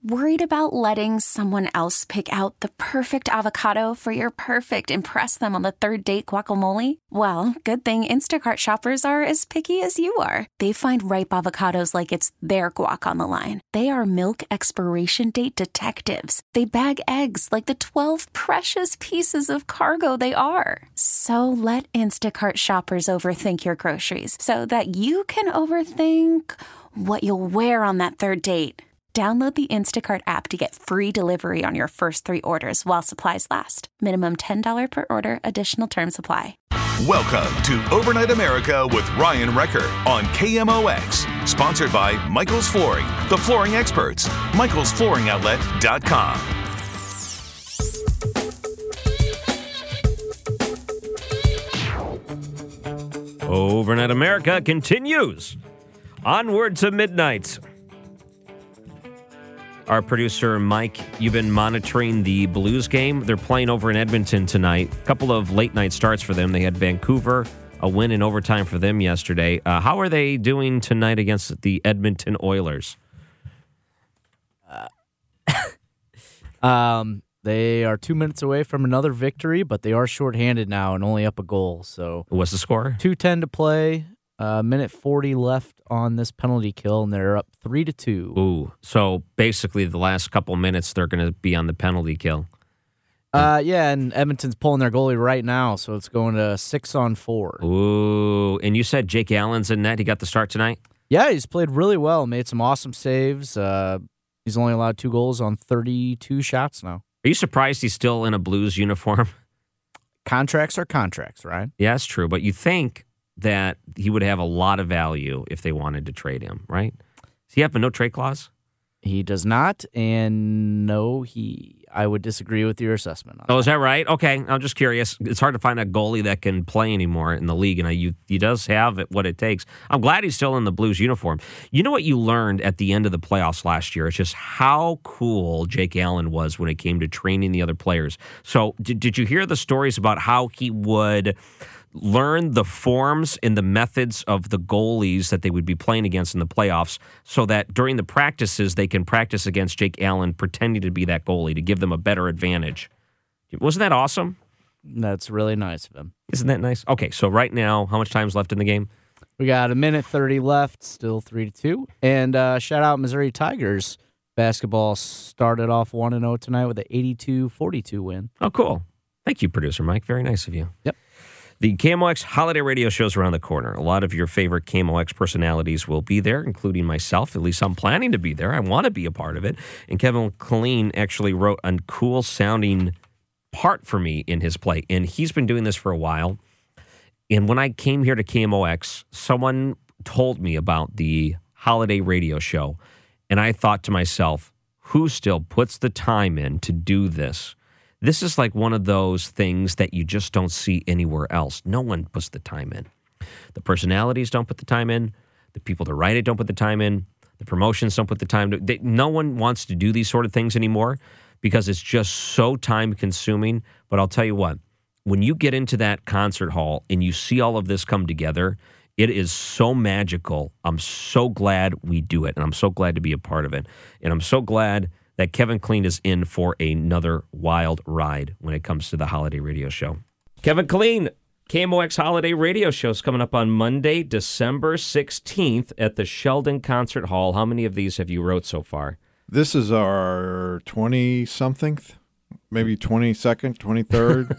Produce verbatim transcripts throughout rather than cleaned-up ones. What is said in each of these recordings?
Worried about letting someone else pick out the perfect avocado for your perfect impress them on the third date guacamole? Well, good thing Instacart shoppers are as picky as you are. They find ripe avocados like it's their guac on the line. They are milk expiration date detectives. They bag eggs like the twelve precious pieces of cargo they are. So let Instacart shoppers overthink your groceries so that you can overthink what you'll wear on that third date. Download the Instacart app to get free delivery on your first three orders while supplies last. Minimum ten dollars per order. Additional terms apply. Welcome to Overnight America with Ryan Recker on K M O X. Sponsored by Michael's Flooring, the flooring experts. Michaels Flooring Outlet dot com. Overnight America continues. Onward to midnight. Our producer, Mike, you've been monitoring the Blues game. They're playing over in Edmonton tonight. A couple of late-night starts for them. They had Vancouver, a win in overtime for them yesterday. Uh, how are they doing tonight against the Edmonton Oilers? Uh, um, they are two minutes away from another victory, but they are shorthanded now and only up a goal. So, what's the score? two ten to play. Uh, minute forty left on this penalty kill, and they're up three to two. Ooh, so basically the last couple minutes they're going to be on the penalty kill. Uh, yeah, and Edmonton's pulling their goalie right now, so it's going to six on four. Ooh, and you said Jake Allen's in net. He got the start tonight? Yeah, he's played really well, made some awesome saves. Uh, he's only allowed two goals on thirty-two shots now. Are you surprised he's still in a Blues uniform? Contracts are contracts, right? Yeah, that's true, but you think that he would have a lot of value if they wanted to trade him, right? Does he have a no trade clause? He does not, and no, he. I would disagree with your assessment on Oh, that. is that right? Okay, I'm just curious. It's hard to find a goalie that can play anymore in the league, and he, he does have it, what it takes. I'm glad he's still in the Blues uniform. You know what you learned at the end of the playoffs last year? It's just how cool Jake Allen was when it came to training the other players. So did, did you hear the stories about how he would learn the forms and the methods of the goalies that they would be playing against in the playoffs so that during the practices they can practice against Jake Allen pretending to be that goalie to give them a better advantage? Wasn't that awesome? That's really nice of him. Isn't that nice? Okay, so right now, how much time's left in the game? We got a minute thirty left, still three to two. And uh, shout out Missouri Tigers. Basketball started off one and oh tonight with an eighty-two forty-two win. Oh, cool. Thank you, producer Mike. Very nice of you. Yep. The K M O X holiday radio show's around the corner. A lot of your favorite K M O X personalities will be there, including myself. At least I'm planning to be there. I want to be a part of it. And Kevin Killeen actually wrote a cool-sounding part for me in his play. And he's been doing this for a while. And when I came here to K M O X, someone told me about the holiday radio show. And I thought to myself, who still puts the time in to do this? This is like one of those things that you just don't see anywhere else. No one puts the time in. The personalities don't put the time in. The people that write it don't put the time in. The promotions don't put the time. To, they, no one wants to do these sort of things anymore because it's just so time-consuming. But I'll tell you what, when you get into that concert hall and you see all of this come together, it is so magical. I'm so glad we do it, and I'm so glad to be a part of it. And I'm so glad that Kevin Killeen is in for another wild ride when it comes to the holiday radio show. Kevin Killeen, K M O X Holiday Radio Show is coming up on Monday, December sixteenth at the Sheldon Concert Hall. How many of these have you wrote so far? This is our twenty-something, maybe twenty-second, twenty-third.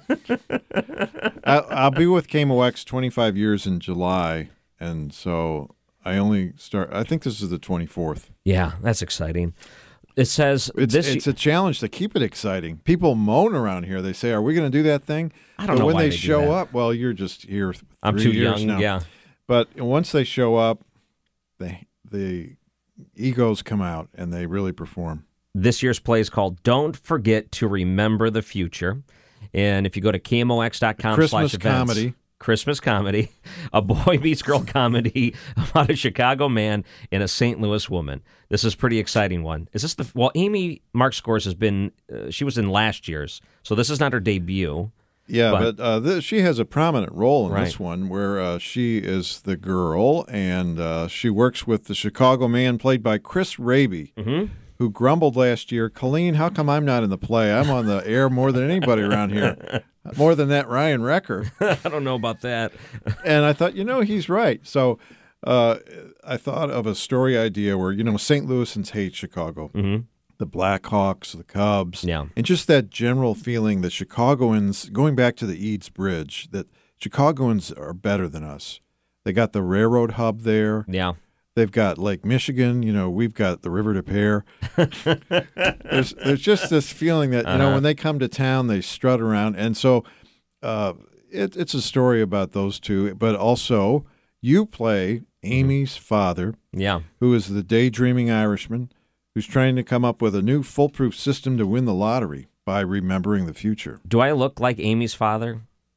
I, I'll be with K M O X twenty-five years in July, and so I only start, I think this is the twenty-fourth. Yeah, that's exciting. It says it's, this. It's a challenge to keep it exciting. People moan around here. They say, "Are we going to do that thing?" I don't but know when why they, they do show that. up, well, you're just here. Three I'm too years young. now. Yeah, but once they show up, they the egos come out and they really perform. This year's play is called "Don't Forget to Remember the Future," and if you go to K M O X dot com Christmas slash events, comedy. Christmas comedy, a boy meets girl comedy about a Chicago man and a Saint Louis woman. This is a pretty exciting one. Is this the well? Amy Mark Scores has been. Uh, she was in last year's, so this is not her debut. Yeah, but, but uh, th- she has a prominent role in Right. this one, where uh, she is the girl, and uh, she works with the Chicago man played by Chris Raby, Mm-hmm. who grumbled last year, Colleen, how come I'm not in the play? I'm on the air more than anybody around here. More than that Ryan Recker. I don't know about that. And I thought, you know, he's right. So uh, I thought of a story idea where, you know, Saint Louisans hate Chicago. Mm-hmm. The Blackhawks, the Cubs. Yeah. And just that general feeling that Chicagoans, going back to the Eads Bridge, that Chicagoans are better than us. They got the railroad hub there. Yeah. They've got Lake Michigan. You know, we've got the River de Pere. there's, there's just this feeling that, you uh-huh. know, when they come to town, they strut around. And so uh, it, it's a story about those two. But also, you play Amy's father, Yeah. who is the daydreaming Irishman, who's trying to come up with a new foolproof system to win the lottery by remembering the future. Do I look like Amy's father?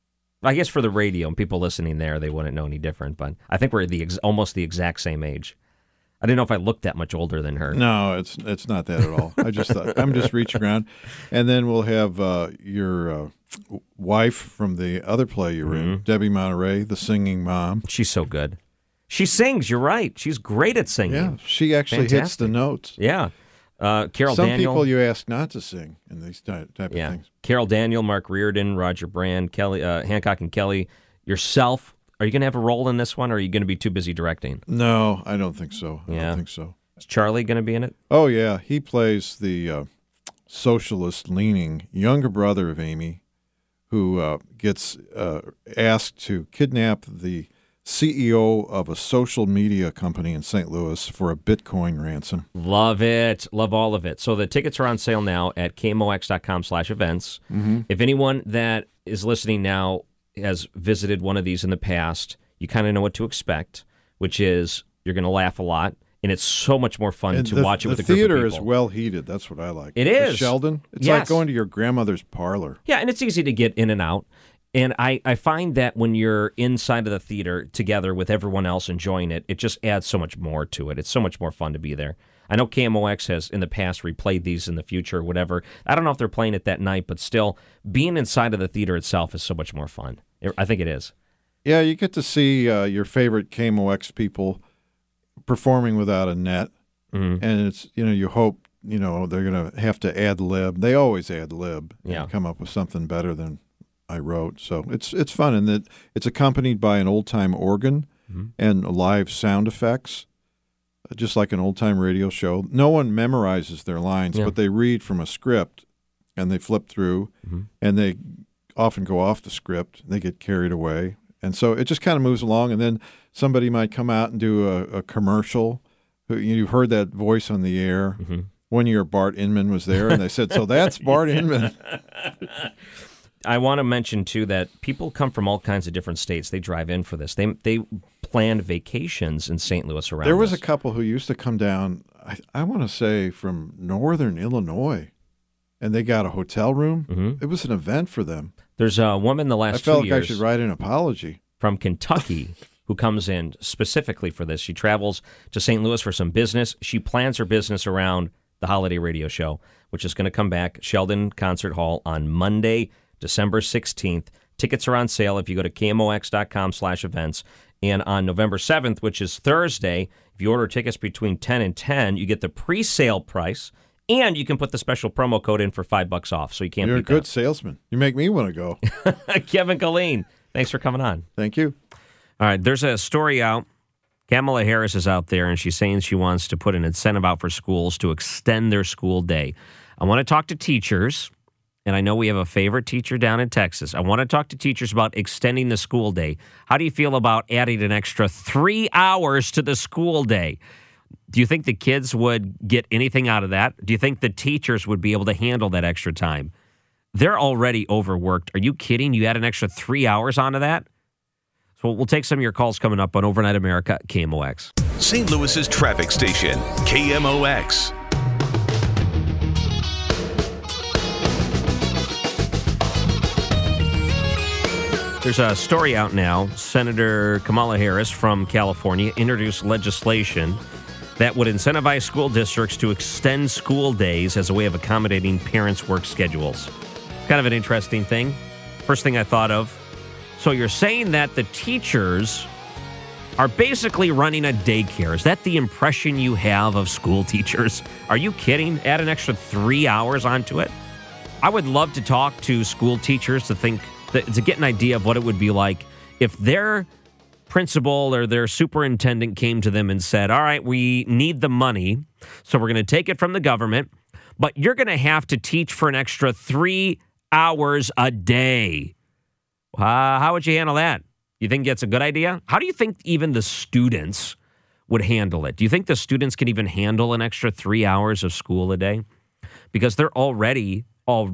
I guess for the radio and people listening there, they wouldn't know any different, but I think we're the ex- almost the exact same age. I didn't know if I looked that much older than her. No, it's it's not that at all. I just thought, I'm just reaching around. And then we'll have uh, your uh, wife from the other play you're Mm-hmm. in, Debbie Monterey, the singing mom. She's so good. She sings, you're right. She's great at singing. Yeah, she actually hits Fantastic. the notes. Yeah. Uh, Carol Some Daniel. people you ask not to sing in these type, type yeah. of things. Carol Daniel, Mark Reardon, Roger Brand, Kelly, uh, Hancock and Kelly, yourself. Are you going to have a role in this one, or are you going to be too busy directing? No, I don't think so. I Yeah. don't think so. Is Charlie going to be in it? Oh, yeah. He plays the uh, socialist-leaning younger brother of Amy who uh, gets uh, asked to kidnap the C E O of a social media company in Saint Louis for a Bitcoin ransom. Love it. Love all of it. So the tickets are on sale now at K M O X dot com slash events. Mm-hmm. If anyone that is listening now has visited one of these in the past, you kind of know what to expect, which is you're going to laugh a lot, and it's so much more fun And to the, watch it with the a group theater of is people. well heated. That's what I like. It The is. Sheldon. It's Yes. like going to your grandmother's parlor. Yeah, and it's easy to get in and out. And I, I find that when you're inside of the theater together with everyone else enjoying it, it just adds so much more to it. It's so much more fun to be there. I know K M O X has in the past replayed these in the future or whatever. I don't know if they're playing it that night, but still, being inside of the theater itself is so much more fun. It, I think it is. Yeah, you get to see uh, your favorite K M O X people performing without a net. Mm-hmm. And it's, you know, you hope, you know, they're going to have to ad lib. They always ad lib Yeah. and come up with something better than I wrote. So it's it's fun. And that it's accompanied by an old time organ Mm-hmm. and live sound effects, just like an old time radio show. No one memorizes their lines, Yeah. but they read from a script and they flip through Mm-hmm. and they often go off the script. They get carried away. And so it just kind of moves along. And then somebody might come out and do a, a commercial. You've heard that voice on the air. Mm-hmm. One year, Bart Inman was there, and they said, so that's Bart Inman. I want to mention, too, that people come from all kinds of different states. They drive in for this. They they planned vacations in Saint Louis around There was this. a couple who used to come down, I, I want to say, from northern Illinois, and they got a hotel room. Mm-hmm. It was an event for them. There's a woman the I last felt two like years I should write an apology. from Kentucky who comes in specifically for this. She travels to Saint Louis for some business. She plans her business around the holiday radio show, which is going to come back Sheldon Concert Hall on Monday, December sixteenth. Tickets are on sale if you go to K M O X dot com slash events. And on November seventh, which is Thursday, if you order tickets between ten and ten, you get the pre-sale price, and you can put the special promo code in for five bucks off. So you can't You're a beat good salesman. You make me want to go. that. Kevin Colleen, thanks for coming on. Thank you. All right, there's a story out. Kamala Harris is out there, and she's saying she wants to put an incentive out for schools to extend their school day. I want to talk to teachers, and I know we have a favorite teacher down in Texas. I want to talk to teachers about extending the school day. How do you feel about adding an extra three hours to the school day? Do you think the kids would get anything out of that? Do you think the teachers would be able to handle that extra time? They're already overworked. Are you kidding? You add an extra three hours onto that? So we'll take some of your calls coming up on Overnight America, K M O X. Saint Louis's traffic station, K M O X. There's a story out now. Senator Kamala Harris from California introduced legislation that would incentivize school districts to extend school days as a way of accommodating parents' work schedules. Kind of an interesting thing. First thing I thought of. So you're saying that the teachers are basically running a daycare. Is that the impression you have of school teachers? Are you kidding? Add an extra three hours onto it? I would love to talk to school teachers to think, to get an idea of what it would be like if their principal or their superintendent came to them and said, all right, we need the money, so we're going to take it from the government, but you're going to have to teach for an extra three hours a day. Uh, how would you handle that? You think that's a good idea? How do you think even the students would handle it? Do you think the students can even handle an extra three hours of school a day? Because they're already,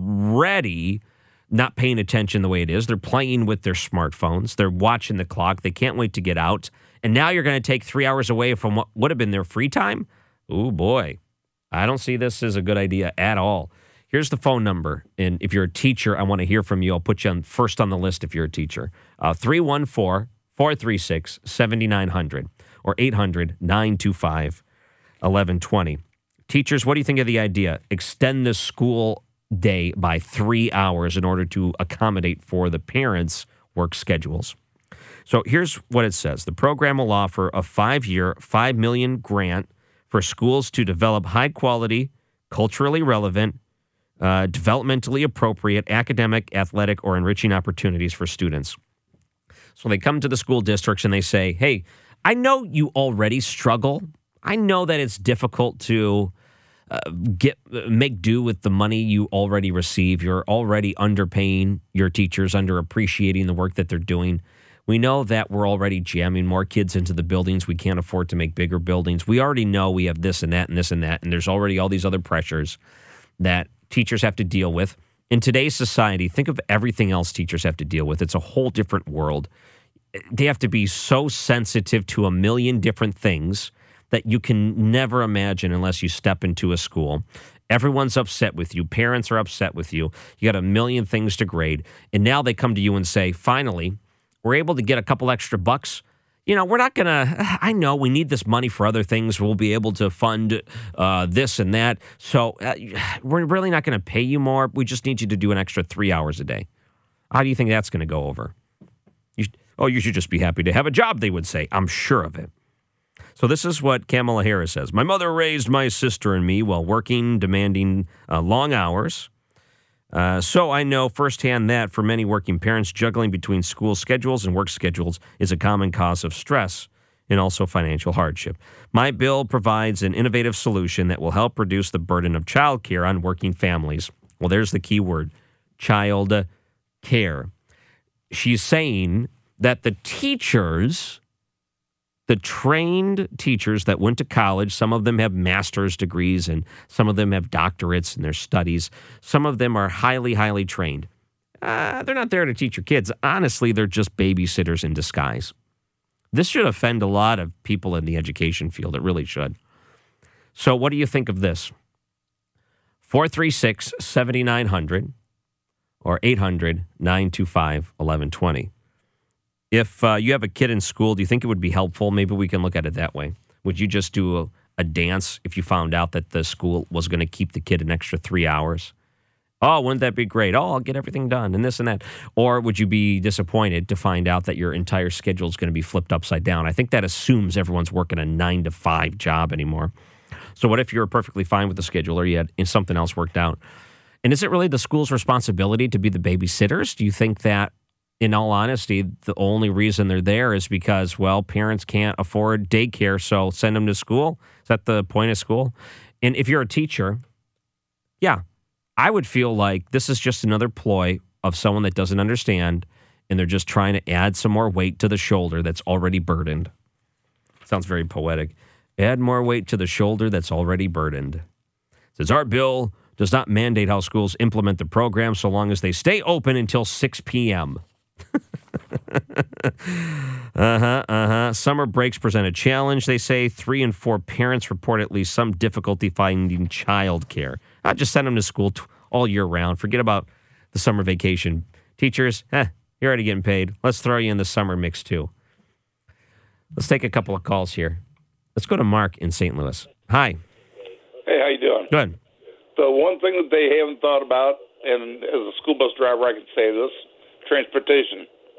already not paying attention the way it is. They're playing with their smartphones. They're watching the clock. They can't wait to get out. And now you're going to take three hours away from what would have been their free time? Oh, boy. I don't see this as a good idea at all. Here's the phone number, and if you're a teacher, I want to hear from you. I'll put you on first on the list if you're a teacher. Uh, three one four, four three six, seven nine zero zero or eight hundred, nine two five, eleven twenty. Teachers, what do you think of the idea? Extend the school day by three hours in order to accommodate for the parents' work schedules. So here's what it says. The program will offer a five-year, five million dollars grant for schools to develop high-quality, culturally relevant, Uh, developmentally appropriate academic, athletic, or enriching opportunities for students. So they come to the school districts and they say, hey, I know you already struggle. I know that it's difficult to uh, get make do with the money you already receive. You're already underpaying your teachers, underappreciating the work that they're doing. We know that we're already jamming more kids into the buildings. We can't afford to make bigger buildings. We already know we have this and that and this and that, and there's already all these other pressures that teachers have to deal with. In today's society, think of everything else teachers have to deal with. It's a whole different world. They have to be so sensitive to a million different things that you can never imagine unless you step into a school. Everyone's upset with you. Parents are upset with you. You got a million things to grade. And now they come to you and say, finally, we're able to get a couple extra bucks. You know, we're not going to, I know we need this money for other things. We'll be able to fund uh, this and that. So uh, we're really not going to pay you more. We just need you to do an extra three hours a day. How do you think that's going to go over? You, oh, you should just be happy to have a job, they would say. I'm sure of it. So this is what Kamala Harris says. My mother raised my sister and me while working, demanding uh, long hours. Uh, so I know firsthand that for many working parents, juggling between school schedules and work schedules is a common cause of stress and also financial hardship. My bill provides an innovative solution that will help reduce the burden of child care on working families. Well, there's the key word, child care. She's saying that the teachers, the trained teachers that went to college, some of them have master's degrees and some of them have doctorates in their studies. Some of them are highly, highly trained. Uh, they're not there to teach your kids. Honestly, they're just babysitters in disguise. This should offend a lot of people in the education field. It really should. So what do you think of this? four three six, seven nine zero zero or eight hundred, nine two five, eleven twenty. If uh, you have a kid in school, do you think it would be helpful? Maybe we can look at it that way. Would you just do a, a dance if you found out that the school was going to keep the kid an extra three hours? Oh, wouldn't that be great? Oh, I'll get everything done and this and that. Or would you be disappointed to find out that your entire schedule is going to be flipped upside down? I think that assumes everyone's working a nine to five job anymore. So what if you're perfectly fine with the schedule or you had something else worked out? And is it really the school's responsibility to be the babysitters? Do you think that, in all honesty, the only reason they're there is because, well, parents can't afford daycare, so send them to school? Is that the point of school? And if you're a teacher, yeah, I would feel like this is just another ploy of someone that doesn't understand, and they're just trying to add some more weight to the shoulder that's already burdened. Sounds very poetic. Add more weight to the shoulder that's already burdened. It says, our bill does not mandate how schools implement the program so long as they stay open until six p.m. uh-huh, uh-huh. Summer breaks present a challenge, they say. Three and four parents report at least some difficulty finding childcare. I just send them to school t- all year round. Forget about the summer vacation. Teachers, eh, you're already getting paid. Let's throw you in the summer mix, too. Let's take a couple of calls here. Let's go to Mark in Saint Louis. Hi. Hey, how you doing? Good. The one thing that they haven't thought about, and as a school bus driver I can say this, transportation.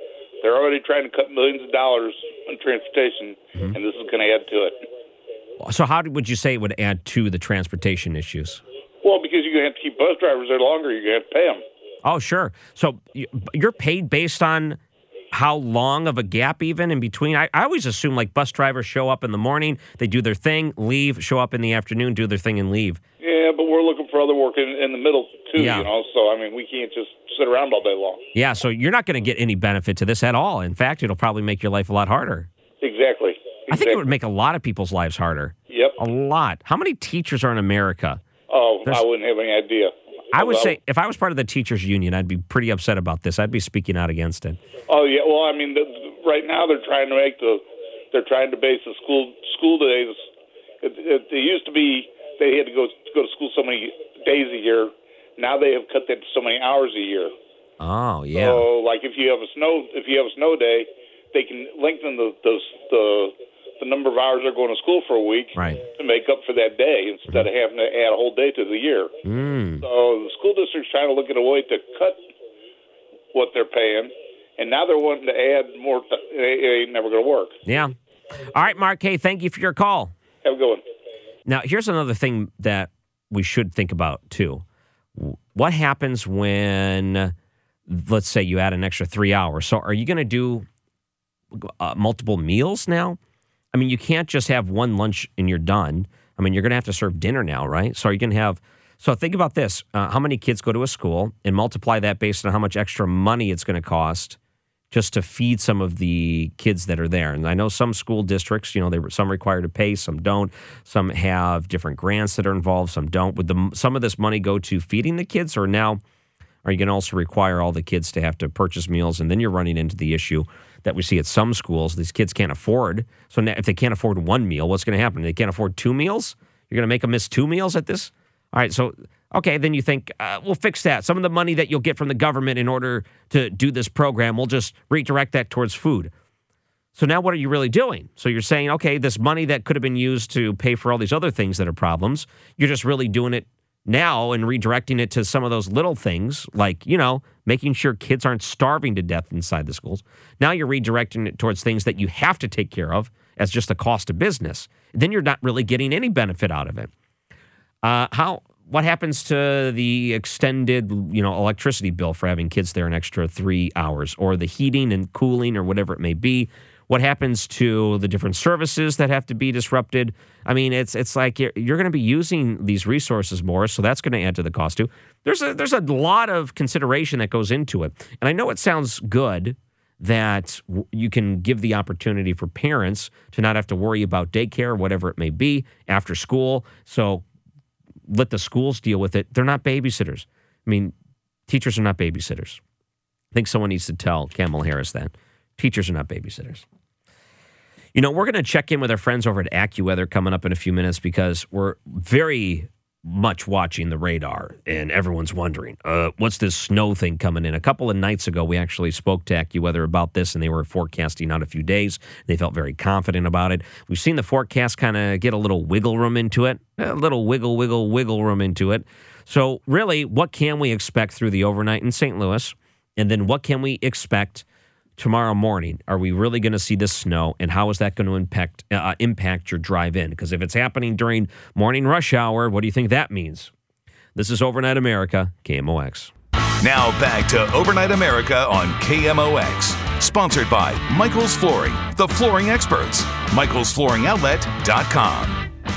They're already trying to cut millions of dollars on transportation, Mm-hmm. and this is going to add to it. So how would you say it would add to the transportation issues? Well, because you're going to have to keep bus drivers there longer, you're going to have to pay them. Oh, sure. So you- you're paid based on how long of a gap even in between? I, I always assume like bus drivers show up in the morning, they do their thing, leave, show up in the afternoon, do their thing, and leave. Yeah, but we're looking for other work in, in the middle, too, Yeah. you know. So, I mean, we can't just sit around all day long. Yeah, so you're not going to get any benefit to this at all. In fact, it'll probably make your life a lot harder. Exactly. exactly. I think it would make a lot of people's lives harder. Yep. A lot. How many teachers are in America? Oh, There's- I wouldn't have any idea. I would Well, say if I was part of the teachers union, I'd be pretty upset about this. I'd be speaking out against it. Oh yeah, well, I mean, the, right now they're trying to make the, they're trying to base the school school days. It, it, it used to be they had to go go to school so many days a year. Now they have cut that to so many hours a year. Oh, yeah. So, like if you have a snow if you have a snow day, they can lengthen the the the, the number of hours they're going to school for a week Right. to make up for that day instead of having to add a whole day to the year. Mm. So the school district's trying to look at a way to cut what they're paying, and now they're wanting to add more. Th- it ain't never going to work. Yeah. All right, Mark. Hey, thank you for your call. Have a good one. Now, here's another thing that we should think about, too. What happens when, let's say, you add an extra three hours? So are you going to do uh, multiple meals now? I mean, you can't just have one lunch and you're done. I mean, you're going to have to serve dinner now, right? So are you going to have... So think about this. Uh, how many kids go to a school and multiply that based on how much extra money it's going to cost just to feed some of the kids that are there. And I know some school districts, you know, they some require to pay, some don't. Some have different grants that are involved, some don't. Would the, some of this money go to feeding the kids, or now are you going to also require all the kids to have to purchase meals? And then you're running into the issue that we see at some schools. These kids can't afford. So now if they can't afford one meal, what's going to happen? They can't afford two meals? You're going to make them miss two meals at this? All right, so, okay, then you think, uh, we'll fix that. Some of the money that you'll get from the government in order to do this program, we'll just redirect that towards food. So now what are you really doing? So you're saying, okay, this money that could have been used to pay for all these other things that are problems, you're just really doing it now and redirecting it to some of those little things, like, you know, making sure kids aren't starving to death inside the schools. Now you're redirecting it towards things that you have to take care of as just a cost of business. Then you're not really getting any benefit out of it. Uh, how? What happens to the extended, you know, electricity bill for having kids there an extra three hours, or the heating and cooling, or whatever it may be? What happens to the different services that have to be disrupted? I mean, it's it's like you're, you're going to be using these resources more, so that's going to add to the cost too. There's a there's a lot of consideration that goes into it, and I know it sounds good that w- you can give the opportunity for parents to not have to worry about daycare or whatever it may be after school. So let the schools deal with it. They're not babysitters. I mean, teachers are not babysitters. I think someone needs to tell Kamala Harris that. Teachers are not babysitters. You know, we're going to check in with our friends over at AccuWeather coming up in a few minutes, because we're very much watching the radar, and everyone's wondering, uh, what's this snow thing coming in? A couple of nights ago, we actually spoke to AccuWeather about this, and they were forecasting out a few days. They felt very confident about it. We've seen the forecast kind of get a little wiggle room into it, a little wiggle, wiggle, wiggle room into it. So really, what can we expect through the overnight in Saint Louis? And then what can we expect tomorrow morning? Are we really going to see this snow, and how is that going to impact uh, impact your drive in? Because if it's happening during morning rush hour, what do you think that means? This is Overnight America, K M O X. Now back to Overnight America on K M O X. Sponsored by Michael's Flooring, the flooring experts. Michaels Flooring Outlet dot com.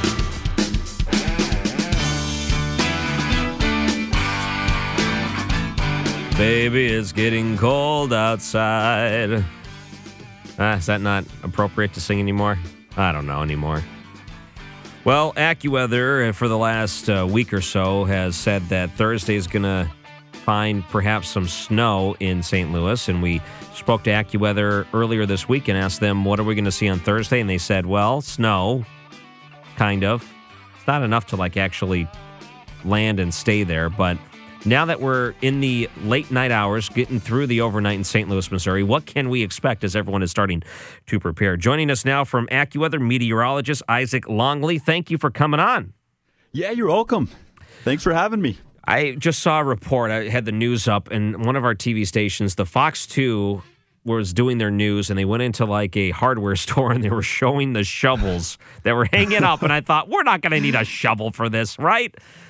Baby, it's getting cold outside. Ah, is that not appropriate to sing anymore? I don't know anymore. Well, AccuWeather, uh, for the last uh, week or so, has said that Thursday is going to find perhaps some snow in Saint Louis. And we spoke to AccuWeather earlier this week and asked them, what are we going to see on Thursday? And they said, well, snow, kind of. It's not enough to, like, actually land and stay there, but now that we're in the late night hours, getting through the overnight in Saint Louis, Missouri, what can we expect as everyone is starting to prepare? Joining us now from AccuWeather, meteorologist Isaac Longley. Thank you for coming on. Yeah, you're welcome. Thanks for having me. I just saw a report. I had the news up, and one of our T V stations, the Fox two, was doing their news, and they went into like a hardware store, and they were showing the shovels that were hanging up, and I thought, we're not going to need a shovel for this, right?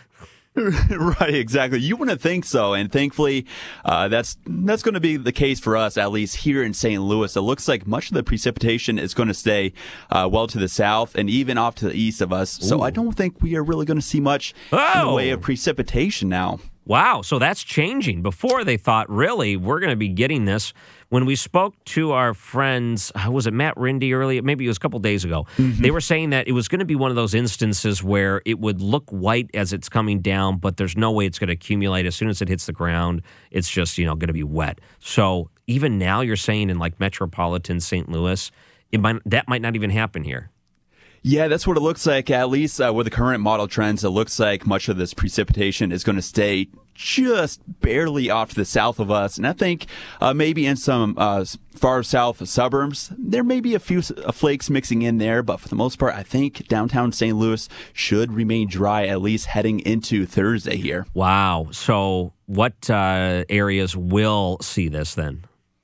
Right, exactly. You wouldn't think so, and thankfully, uh, that's that's going to be the case for us, at least here in Saint Louis. It looks like much of the precipitation is going to stay uh, well to the south and even off to the east of us. So Ooh. I don't think we are really going to see much Oh. in the way of precipitation now. Wow, so that's changing. Before they thought, really, we're going to be getting this. When we spoke to our friends, uh, was it Matt Rindy earlier? Maybe it was a couple days ago. Mm-hmm. They were saying that it was going to be one of those instances where it would look white as it's coming down, but there's no way it's going to accumulate. As soon as it hits the ground, it's just, you know, going to be wet. So even now you're saying in like metropolitan Saint Louis, it might, that might not even happen here. Yeah, that's what it looks like, at least uh, with the current model trends. It looks like much of this precipitation is going to stay just barely off to the south of us. And I think uh, maybe in some uh, far south suburbs, there may be a few uh, flakes mixing in there. But for the most part, I think downtown Saint Louis should remain dry, at least heading into Thursday here. Wow. So what uh, areas will see this then?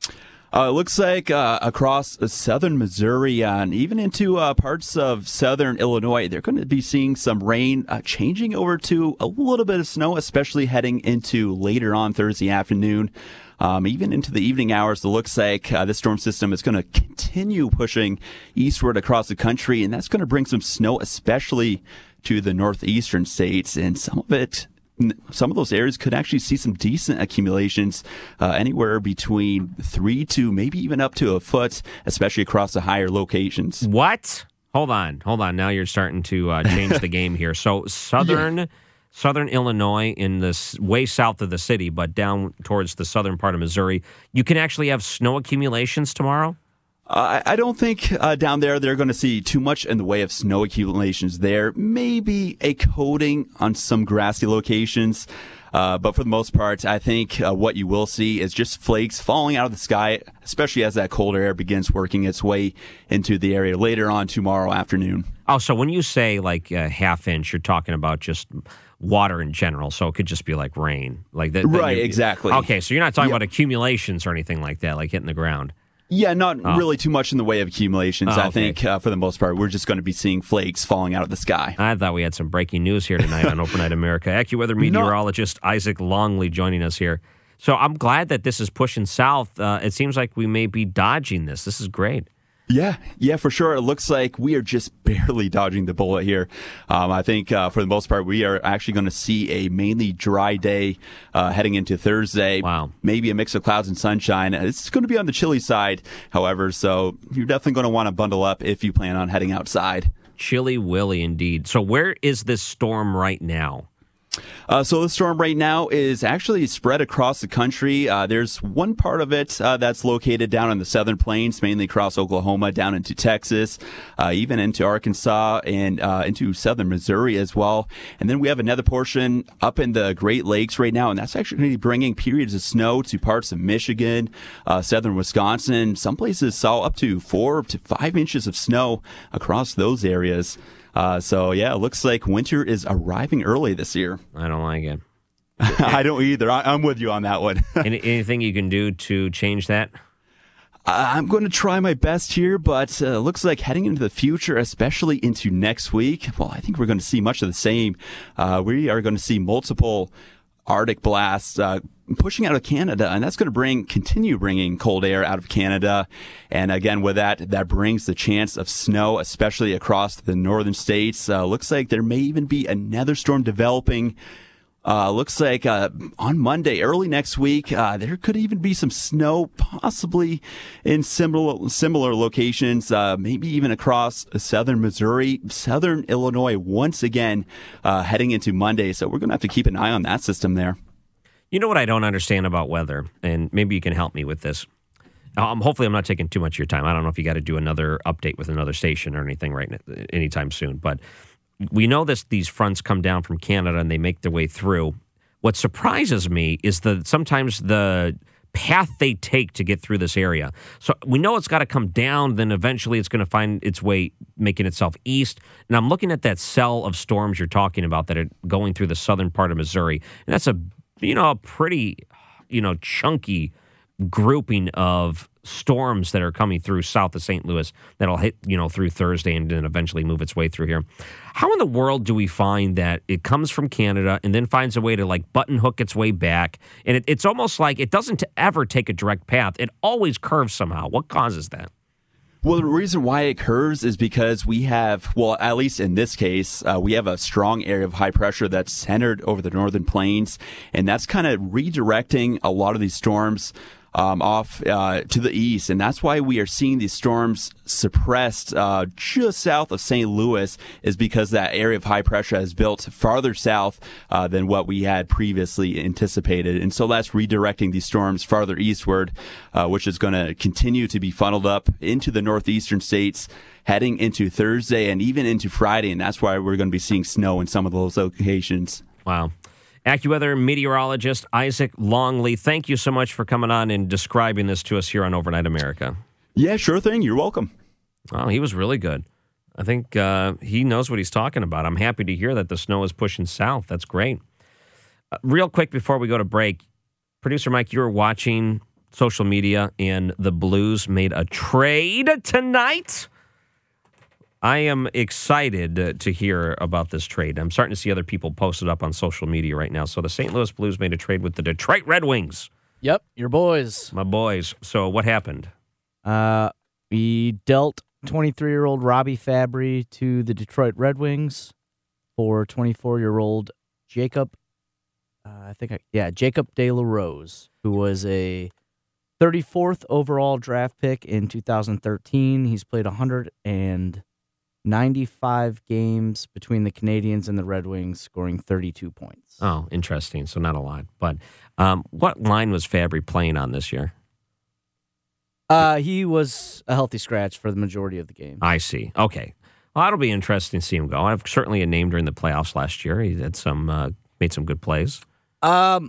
Uh, it looks like uh, across southern Missouri uh, and even into uh, parts of southern Illinois, they're going to be seeing some rain uh, changing over to a little bit of snow, especially heading into later on Thursday afternoon. Um, even into the evening hours, it looks like uh, this storm system is going to continue pushing eastward across the country, and that's going to bring some snow, especially to the northeastern states, and some of it Some of those areas could actually see some decent accumulations, uh, anywhere between three to maybe even up to a foot, especially across the higher locations. What? Hold on, hold on. Now you're starting to uh, change the game here. So southern, yeah. southern Illinois, in this way south of the city, but down towards the southern part of Missouri, you can actually have snow accumulations tomorrow. Uh, I don't think uh, down there they're going to see too much in the way of snow accumulations there. Maybe a coating on some grassy locations. Uh, but for the most part, I think uh, what you will see is just flakes falling out of the sky, especially as that colder air begins working its way into the area later on tomorrow afternoon. Oh, so when you say like a half inch, you're talking about just water in general. So it could just be like rain. like that. Right, exactly. Okay, so you're not talking yep. about accumulations or anything like that, like hitting the ground. Yeah, not oh. really too much in the way of accumulations. Oh, I okay. think uh, for the most part, we're just going to be seeing flakes falling out of the sky. I thought we had some breaking news here tonight on Overnight America. AccuWeather meteorologist no. Isaac Longley joining us here. So I'm glad that this is pushing south. Uh, it seems like we may be dodging this. This is great. Yeah, yeah, for sure. It looks like we are just barely dodging the bullet here. Um, I think uh, for the most part, we are actually going to see a mainly dry day uh, heading into Thursday. Wow. Maybe a mix of clouds and sunshine. It's going to be on the chilly side, however, so you're definitely going to want to bundle up if you plan on heading outside. Chilly Willy indeed. So where is this storm right now? Uh, so the storm right now is actually spread across the country. Uh, there's one part of it uh, that's located down in the southern plains, mainly across Oklahoma, down into Texas, uh, even into Arkansas and uh, into southern Missouri as well. And then we have another portion up in the Great Lakes right now, and that's actually going to be bringing periods of snow to parts of Michigan, uh, southern Wisconsin. Some places saw up to four to five inches of snow across those areas. Uh, so, yeah, it looks like winter is arriving early this year. I don't like it. I don't either. I, I'm with you on that one. Any, anything you can do to change that? I'm going to try my best here, but uh, looks like heading into the future, especially into next week, well, I think we're going to see much of the same. Uh, we are going to see multiple Arctic blasts uh, pushing out of Canada, and that's going to bring continue bringing cold air out of Canada. And again, with that, that brings the chance of snow, especially across the northern states. Uh, looks like there may even be another storm developing. Uh, looks like uh, on Monday, early next week, uh, there could even be some snow, possibly in similar similar locations, uh, maybe even across southern Missouri, southern Illinois, once again, uh, heading into Monday. So we're going to have to keep an eye on that system there. You know what I don't understand about weather, and maybe you can help me with this. Um, hopefully I'm not taking too much of your time. I don't know if you got to do another update with another station or anything right now, anytime soon, but we know this. These fronts come down from Canada and they make their way through. What surprises me is that sometimes the path they take to get through this area. So we know it's got to come down, then eventually it's going to find its way, making itself east. And I'm looking at that cell of storms you're talking about that are going through the southern part of Missouri. And that's a, you know, a pretty, you know, chunky grouping of storms that are coming through south of Saint Louis that'll hit, you know, through Thursday and then eventually move its way through here. How in the world do we find that it comes from Canada and then finds a way to like button hook its way back? And it, it's almost like it doesn't ever take a direct path. It always curves somehow. What causes that? Well, the reason why it curves is because we have, well, at least in this case, uh, we have a strong area of high pressure that's centered over the northern plains, and that's kind of redirecting a lot of these storms um, off uh, to the east, and that's why we are seeing these storms suppressed uh, just south of Saint Louis, is because that area of high pressure has built farther south uh, than what we had previously anticipated, and so that's redirecting these storms farther eastward, uh, which is going to continue to be funneled up into the northeastern states heading into Thursday and even into Friday, and that's why we're going to be seeing snow in some of those locations. Wow. AccuWeather meteorologist Isaac Longley, thank you so much for coming on and describing this to us here on Overnight America. Yeah, sure thing. You're welcome. Well, he was really good. I think uh, he knows what he's talking about. I'm happy to hear that the snow is pushing south. That's great. Uh, real quick before we go to break, Producer Mike, you were watching social media, and the Blues made a trade tonight. I am excited to hear about this trade. I'm starting to see other people post it up on social media right now. So the Saint Louis Blues made a trade with the Detroit Red Wings. Yep, your boys. My boys. So what happened? Uh, we dealt twenty-three-year-old Robbie Fabry to the Detroit Red Wings for twenty-four-year-old Jacob, uh, I think, I, yeah, Jacob De La Rose, who was a thirty-fourth overall draft pick in two thousand thirteen. He's played one hundred ninety-five games between the Canadiens and the Red Wings, scoring thirty-two points. Oh, interesting. So not a lot. But um, what line was Fabry playing on this year? Uh, he was a healthy scratch for the majority of the game. I see. Okay. Well, that'll be interesting to see him go. I've certainly a name during the playoffs last year. He had some uh, made some good plays. Um,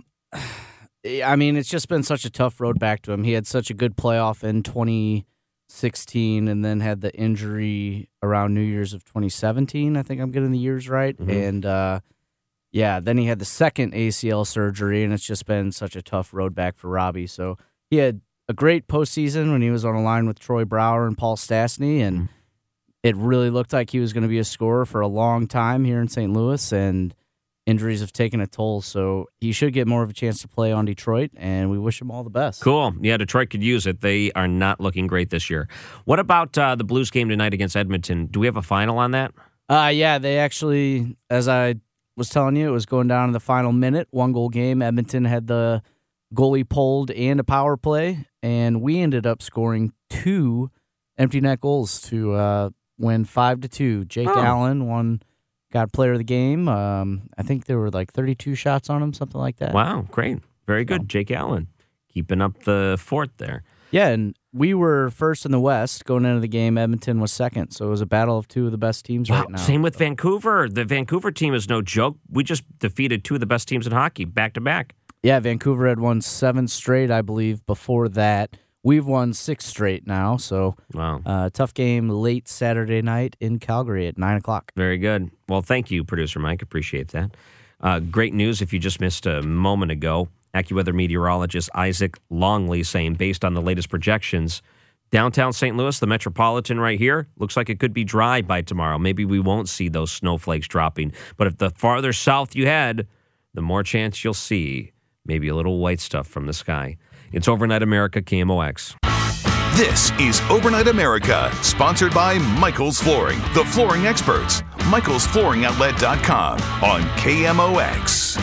I mean, it's just been such a tough road back to him. He had such a good playoff in twenty sixteen and then had the injury around New Year's of twenty seventeen. I think I'm getting the years right. Mm-hmm. And, uh, yeah, then he had the second A C L surgery, and it's just been such a tough road back for Robbie. So he had a great postseason when he was on a line with Troy Brouwer and Paul Stastny, and mm-hmm. it really looked like he was going to be a scorer for a long time here in Saint Louis, and injuries have taken a toll, so he should get more of a chance to play on Detroit, and we wish him all the best. Cool. Yeah, Detroit could use it. They are not looking great this year. What about uh, the Blues game tonight against Edmonton? Do we have a final on that? Uh, yeah, they actually, as I was telling you, it was going down in the final minute, one-goal game. Edmonton had the goalie pulled and a power play, and we ended up scoring two empty net goals to uh, win five to two. Jake oh. Allen won... got player of the game. Um, I think there were like thirty-two shots on him, something like that. Wow, great. Very good. Jake Allen keeping up the fort there. Yeah, and we were first in the West going into the game. Edmonton was second, so it was a battle of two of the best teams wow, right now. Same with so. Vancouver. The Vancouver team is no joke. We just defeated two of the best teams in hockey back-to-back. Yeah, Vancouver had won seven straight, I believe, before that. We've won six straight now, so wow. uh, tough game late Saturday night in Calgary at nine o'clock. Very good. Well, thank you, Producer Mike. Appreciate that. Uh, great news if you just missed a moment ago. AccuWeather meteorologist Isaac Longley saying, based on the latest projections, downtown Saint Louis, the metropolitan right here, looks like it could be dry by tomorrow. Maybe we won't see those snowflakes dropping. But if the farther south you head, the more chance you'll see maybe a little white stuff from the sky. It's Overnight America, K M O X. This is Overnight America, sponsored by Michael's Flooring, the flooring experts. Michaels Flooring Outlet dot com on K M O X.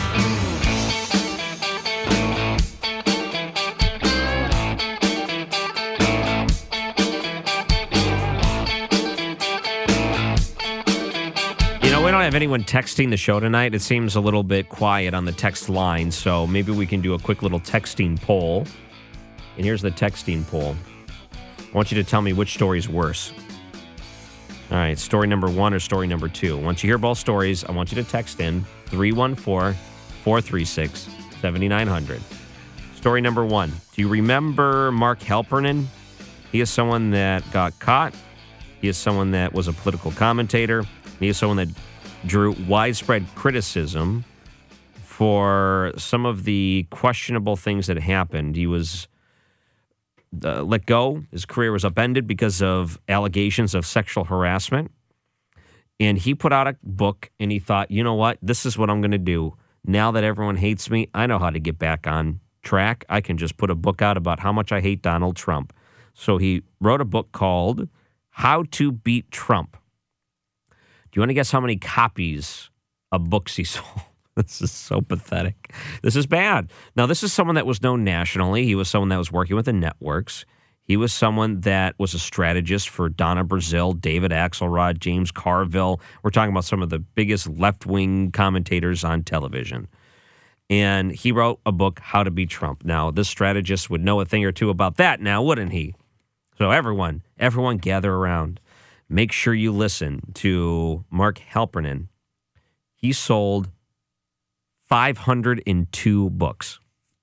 We don't have anyone texting the show tonight. It seems a little bit quiet on the text line, so maybe we can do a quick little texting poll. And here's the texting poll. I want you to tell me which story is worse. All right, story number one or story number two. Once you hear both stories, I want you to text in three one four, four three six, seven nine zero zero. Story number one. Do you remember Mark Halperin? He is someone that got caught. He is someone that was a political commentator. He is someone that drew widespread criticism for some of the questionable things that happened. He was uh, let go. His career was upended because of allegations of sexual harassment. And he put out a book, and he thought, you know what? This is what I'm going to do. Now that everyone hates me, I know how to get back on track. I can just put a book out about how much I hate Donald Trump. So he wrote a book called How to Beat Trump. Do you want to guess how many copies of books he sold? This is so pathetic. This is bad. Now, this is someone that was known nationally. He was someone that was working with the networks. He was someone that was a strategist for Donna Brazile, David Axelrod, James Carville. We're talking about some of the biggest left-wing commentators on television. And he wrote a book, How to Beat Trump. Now, this strategist would know a thing or two about that now, wouldn't he? So everyone, everyone gather around. Make sure you listen to Mark Halperin. He sold five hundred two books.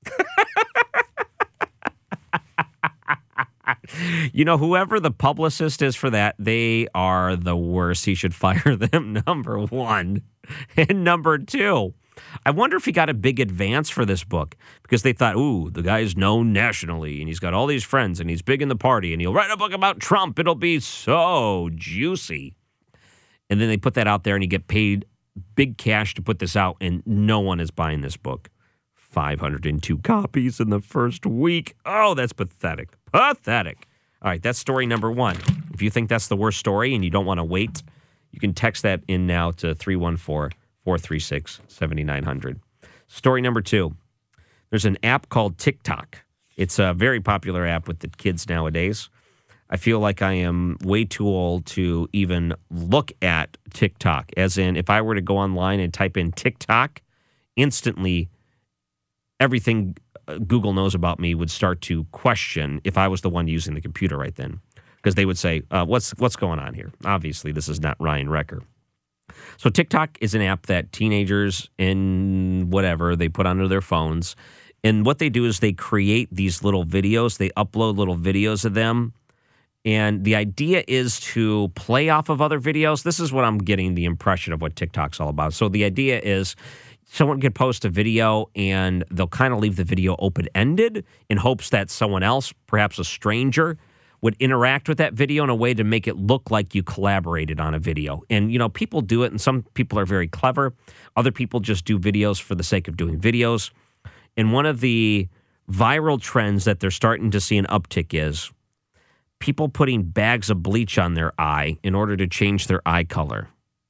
You know, whoever the publicist is for that, they are the worst. He should fire them, number one. And number two, I wonder if he got a big advance for this book because they thought, ooh, the guy's known nationally and he's got all these friends and he's big in the party and he'll write a book about Trump. It'll be so juicy. And then they put that out there and he get paid big cash to put this out, and no one is buying this book. five hundred two copies in the first week. Oh, that's pathetic. Pathetic. All right, that's story number one. If you think that's the worst story and you don't want to wait, you can text that in now to three one four, four three six, seven nine zero zero. Story number two. There's an app called TikTok. It's a very popular app with the kids nowadays. I feel like I am way too old to even look at TikTok. As in, if I were to go online and type in TikTok, instantly everything Google knows about me would start to question if I was the one using the computer right then. Because they would say, uh, what's what's going on here? Obviously, this is not Ryan Recker. So TikTok is an app that teenagers in whatever, they put onto their phones. And what they do is they create these little videos. They upload little videos of them. And the idea is to play off of other videos. This is what I'm getting the impression of what TikTok's all about. So the idea is someone could post a video and they'll kind of leave the video open-ended in hopes that someone else, perhaps a stranger, would interact with that video in a way to make it look like you collaborated on a video. And, you know, people do it, and some people are very clever. Other people just do videos for the sake of doing videos. And one of the viral trends that they're starting to see an uptick is people putting bags of bleach on their eye in order to change their eye color.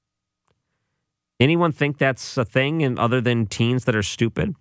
Anyone think that's a thing, and other than teens that are stupid?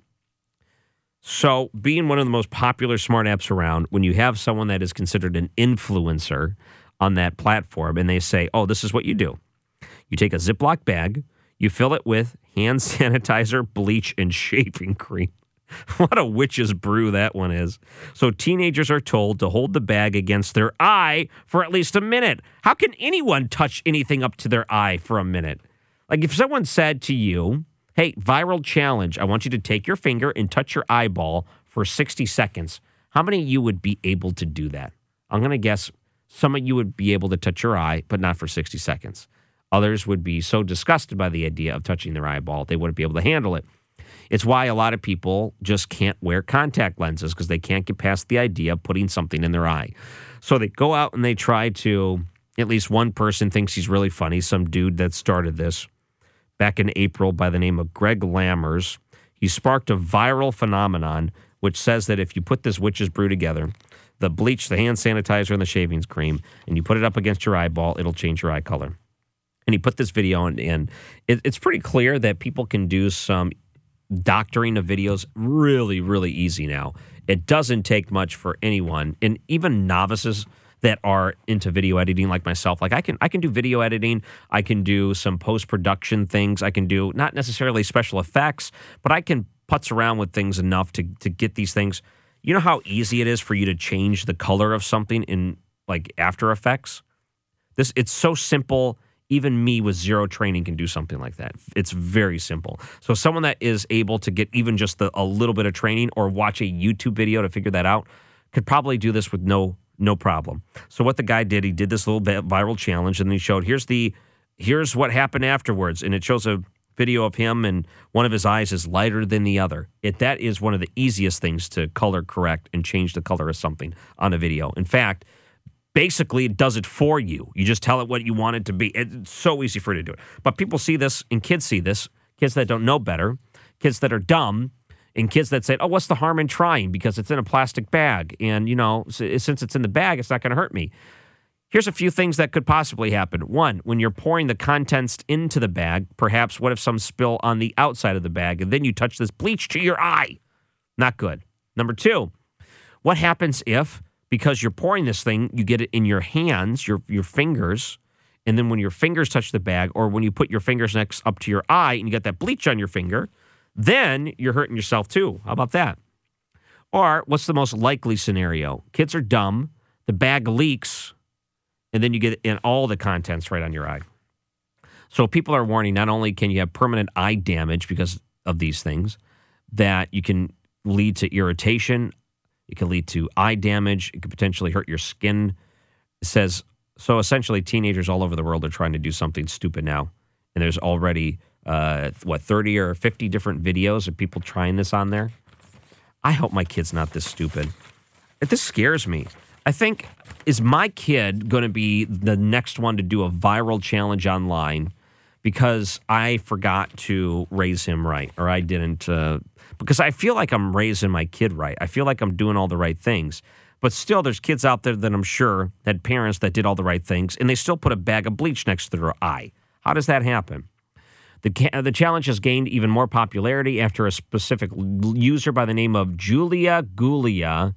So being one of the most popular smart apps around, when you have someone that is considered an influencer on that platform and they say, oh, this is what you do. You take a Ziploc bag, you fill it with hand sanitizer, bleach, and shaving cream. What a witch's brew that one is. So teenagers are told to hold the bag against their eye for at least a minute. How can anyone touch anything up to their eye for a minute? Like if someone said to you, hey, viral challenge, I want you to take your finger and touch your eyeball for sixty seconds. How many of you would be able to do that? I'm going to guess some of you would be able to touch your eye, but not for sixty seconds. Others would be so disgusted by the idea of touching their eyeball, they wouldn't be able to handle it. It's why a lot of people just can't wear contact lenses because they can't get past the idea of putting something in their eye. So they go out and they try to, at least one person thinks he's really funny, some dude that started this back in April by the name of Greg Lammers. He sparked a viral phenomenon which says that if you put this witch's brew together, the bleach, the hand sanitizer, and the shaving cream, and you put it up against your eyeball, it'll change your eye color. And he put this video in, and it, it's pretty clear that people can do some doctoring of videos really, really easy now. It doesn't take much for anyone, and even novices that are into video editing like myself. Like I can I can do video editing, I can do some post-production things, I can do not necessarily special effects, but I can putz around with things enough to to get these things. You know how easy it is for you to change the color of something in like After Effects? This it's so simple. Even me with zero training can do something like that. It's very simple. So someone that is able to get even just the, a little bit of training or watch a YouTube video to figure that out could probably do this with no no problem. So what the guy did, he did this little viral challenge, and then he showed, here's the here's what happened afterwards. And it shows a video of him and one of his eyes is lighter than the other. It, that is one of the easiest things to color correct and change the color of something on a video. In fact, basically it does it for you. You just tell it what you want it to be. It's so easy for it to do it. But people see this and kids see this, kids that don't know better, kids that are dumb, and kids that say, oh, what's the harm in trying because it's in a plastic bag. And, you know, since it's in the bag, it's not going to hurt me. Here's a few things that could possibly happen. One, when you're pouring the contents into the bag, perhaps what if some spill on the outside of the bag and then you touch this bleach to your eye? Not good. Number two, what happens if, because you're pouring this thing, you get it in your hands, your your fingers, and then when your fingers touch the bag or when you put your fingers next up to your eye and you get that bleach on your finger, then you're hurting yourself too. How about that? Or what's the most likely scenario? Kids are dumb, the bag leaks, and then you get in all the contents right on your eye. So people are warning, not only can you have permanent eye damage because of these things, that you can lead to irritation, it can lead to eye damage, it could potentially hurt your skin. It says, so essentially teenagers all over the world are trying to do something stupid now. And there's already, uh, what, thirty or fifty different videos of people trying this on there. I hope my kid's not this stupid. This scares me. I think, is my kid going to be the next one to do a viral challenge online because I forgot to raise him right, or I didn't, uh, because I feel like I'm raising my kid right. I feel like I'm doing all the right things. But still, there's kids out there that I'm sure had parents that did all the right things, and they still put a bag of bleach next to their eye. How does that happen? The, the challenge has gained even more popularity after a specific user by the name of Julia Gulia.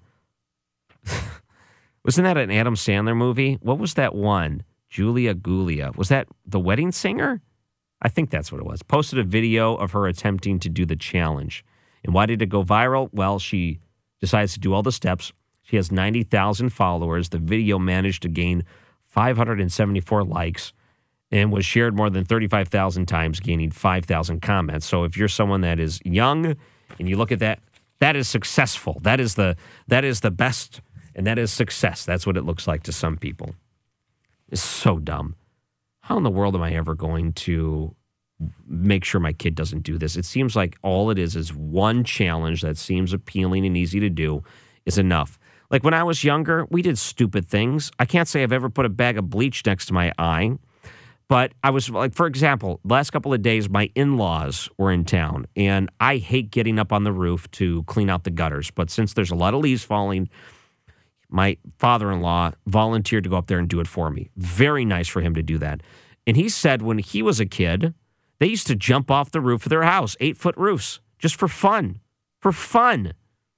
Wasn't that an Adam Sandler movie? What was that one? Julia Gulia. Was that The Wedding Singer? I think that's what it was. Posted a video of her attempting to do the challenge. And why did it go viral? Well, she decides to do all the steps. She has ninety thousand followers. The video managed to gain five hundred seventy-four likes and was shared more than thirty-five thousand times, gaining five thousand comments. So if you're someone that is young and you look at that, that is successful. That is the that is the best. And that is success. That's what it looks like to some people. It's so dumb. How in the world am I ever going to make sure my kid doesn't do this? It seems like all it is is one challenge that seems appealing and easy to do is enough. Like when I was younger, we did stupid things. I can't say I've ever put a bag of bleach next to my eye. But I was like, for example, the last couple of days, my in-laws were in town. And I hate getting up on the roof to clean out the gutters. But since there's a lot of leaves falling, my father-in-law volunteered to go up there and do it for me. Very nice for him to do that. And he said when he was a kid, they used to jump off the roof of their house, eight-foot roofs, just for fun. For fun.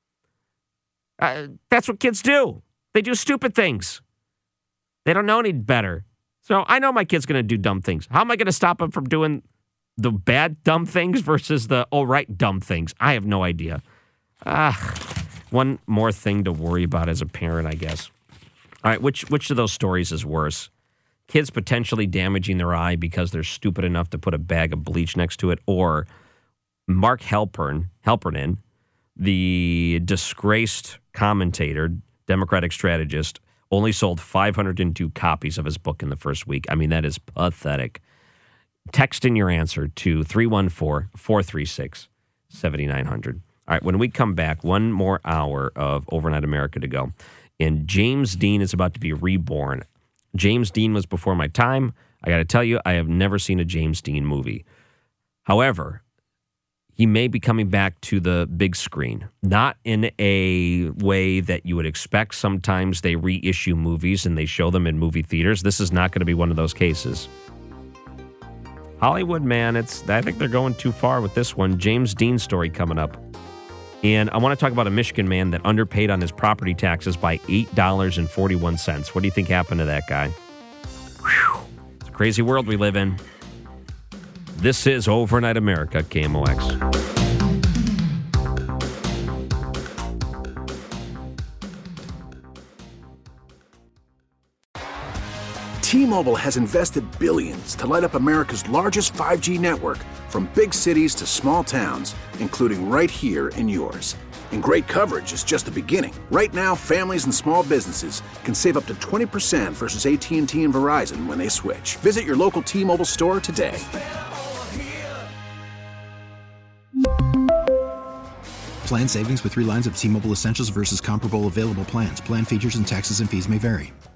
Uh, that's what kids do. They do stupid things. They don't know any better. So I know my kid's going to do dumb things. How am I going to stop him from doing the bad dumb things versus the all right dumb things? I have no idea. Ah. One more thing to worry about as a parent, I guess. All right, which which of those stories is worse? Kids potentially damaging their eye because they're stupid enough to put a bag of bleach next to it, or Mark Halpern, Halpernin, the disgraced commentator, Democratic strategist, only sold five hundred two copies of his book in the first week. I mean, that is pathetic. Text in your answer to three one four, four three six, seven nine zero zero. All right, when we come back, one more hour of Overnight America to go. And James Dean is about to be reborn. James Dean was before my time. I got to tell you, I have never seen a James Dean movie. However, he may be coming back to the big screen. Not in a way that you would expect. Sometimes they reissue movies and they show them in movie theaters. This is not going to be one of those cases. Hollywood, man, it's I think they're going too far with this one. James Dean story coming up. And I want to talk about a Michigan man that underpaid on his property taxes by eight dollars and forty-one cents. What do you think happened to that guy? Whew. It's a crazy world we live in. This is Overnight America, K M O X. T-Mobile has invested billions to light up America's largest five G network, from big cities to small towns, including right here in yours. And great coverage is just the beginning. Right now, families and small businesses can save up to twenty percent versus A T and T and Verizon when they switch. Visit your local T-Mobile store today. Plan savings with three lines of T-Mobile Essentials versus comparable available plans. Plan features and taxes and fees may vary.